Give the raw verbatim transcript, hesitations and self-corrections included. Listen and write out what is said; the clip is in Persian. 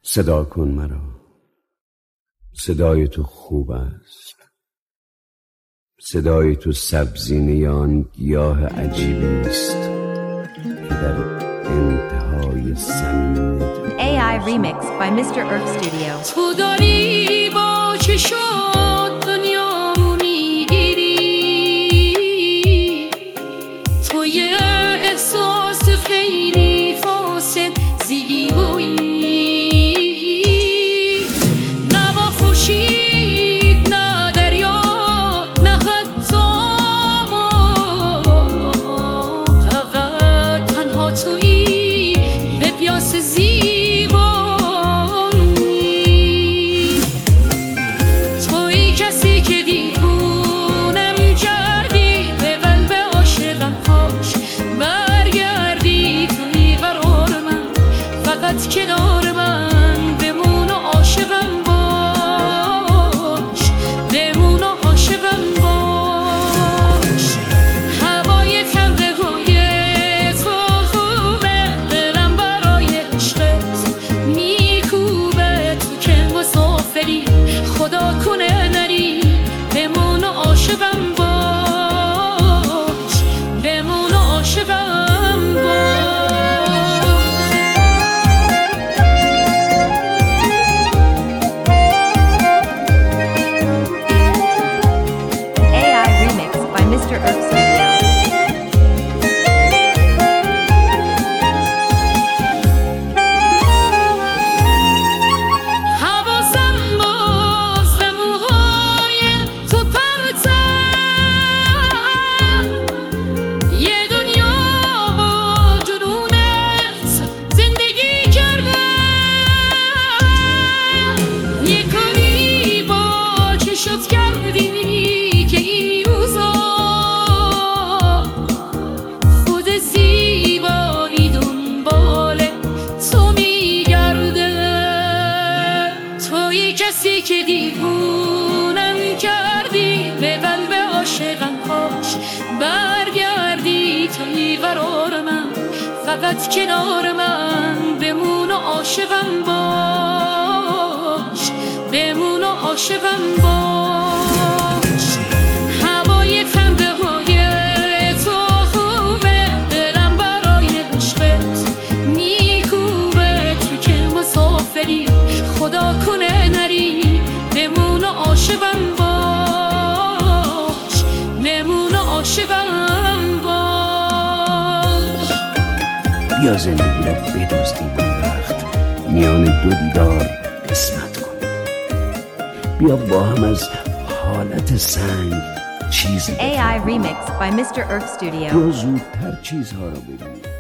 صدا کن مرا، صدای تو خوب است. صدای تو سبزینه آن گیاه عجیبی است که در انتهای زمین تو. A I remix by mister Erk Studio. تو داری با چشات دنیا میگیری، تو یه احساس خیلی فاسد زیبایی، نه با خورشید نه دریا نه حتی ما، فقط تنها تویی به پیاس زیبایی. کنار من بمون و عاشقم باش، بمون و عاشقم باش. هوای تلقه های تو خوبه، دلم برای عشقت میکوبه. تو که مسافری خدا کنه نری، بمون و عاشقم باش، بمون و عاشقم باش. mister Erk Studio. حواسم باز به موهای تو پرتم، یه دنیا با جنونت زندگی کردم. یه کاری با چشات کردی که این روزا کسی که دیوونم کردی، به قلب عاشقم کاش برگردی. توی قرار من فقط کنار من بمون و عاشقم باش، بمون و عاشقم باش. هوای خنده های تو خوبه، دلم برای عشقت میکوبه. تو که مسافری خدا کنه نری، بمون و عاشقم باش، بمون و عاشقم باش. بیا زندگی رو بدزدیم این وقت، میان دو دیدار قسمت کن. بیا با هم از حالت سنگ چیزی A I remix by mister Erk Studio. بیا زودتر چیزها رو ببینیم.